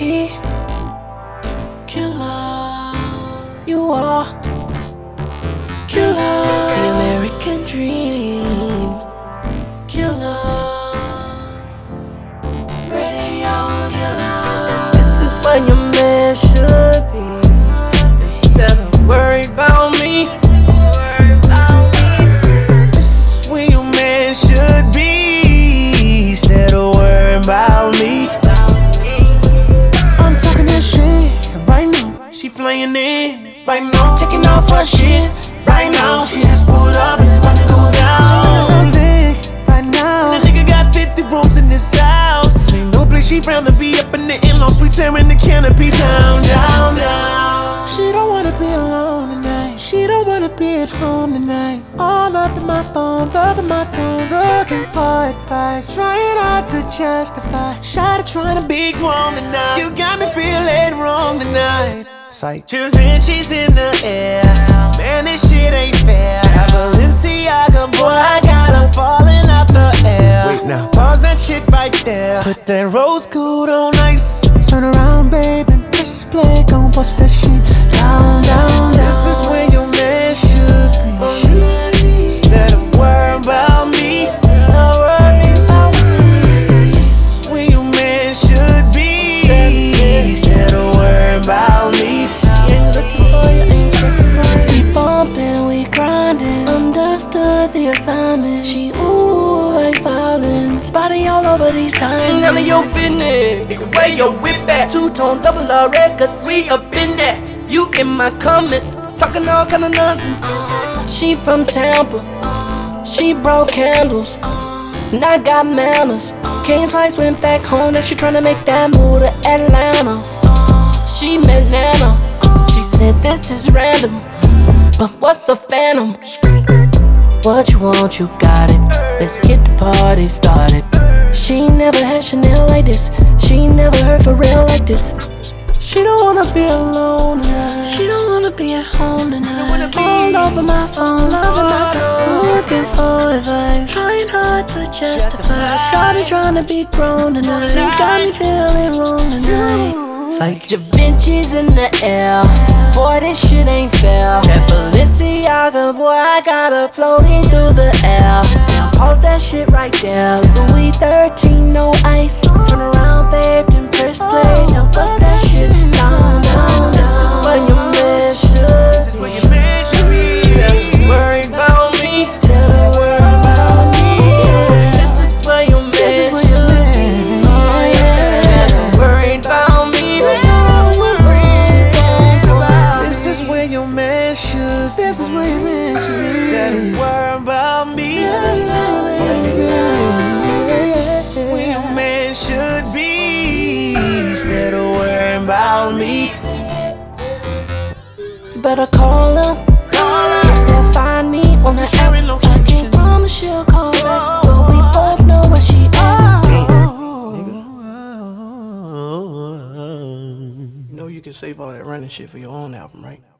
key. Killer, you are killer. The American dream. Killer, radio killer. This is what your man should be. Instead of worried about me. This is where your man should be. Instead of worrying about me. I'm talking that shit right now. She flying in right now. Taking off her shit right now. She just pulled up and it's about to go down. So big right now. And the nigga got 50 rooms in this house. Ain't no place she round to be up in the in-law suite, tearing the canopy down, down, down. She don't wanna be alone tonight. She don't wanna be at home tonight. All up in my phone, loving my tone, looking for advice, trying hard to justify. Shot of trying to be grown tonight. You got me feeling wrong tonight. Sight, she's in the air. Man, this shit ain't fair. That Balenciaga, boy, I got her falling out the air. Wait now, pause that shit right there. Put that rose gold on ice. Turn around, babe, and press play. Gon' bust that shit down, down, down. This is where your man should be. Instead of worrying about me, not worrying about me. This is where your man should be. Instead of worrying about me. Ain't looking for you, ain't checking for you. We bumpin', we grindin'. Understood the assignment. She ooh like violence. Body all over these diamonds. None of your business. Nigga, where your whip at? Two-tone double R records. We up in that. You in my comments. Talking all kind of nonsense. She from Tampa. She brought candles. And I got manners. Came twice, went back home. Now she tryna make that move to Atlanta. She met Nana. She said this is random, but what's a phantom? What you want, you got it. Let's get the party started. She never had Chanel like this. She never heard for real like this. She don't wanna be alone tonight. She don't wanna be at home tonight. All over my phone, loving my tone, looking for advice, trying hard to justify. Shawty tryna be grown tonight. You got me feeling wrong tonight. It's like Da Vinci's in the air. Boy, this shit ain't fair. That Balenciaga, boy, I got her floating through the air. Now pause that shit right there. Louis 13, no ice. Turn around, babe, then press play. Now bust that shit down, down. This is where your man should be. Instead of worried about me. Instead of worried about me. This is where your man should be. Instead of worried about me. This is where your man should. This is where your man should be. Instead of worrying about me. This is where your man should be. Instead of worrying about me. You better call her. They'll find me on the app. I can't promise she'll call back, but we both know where she at. You know you can save all that running shit for your own album, right?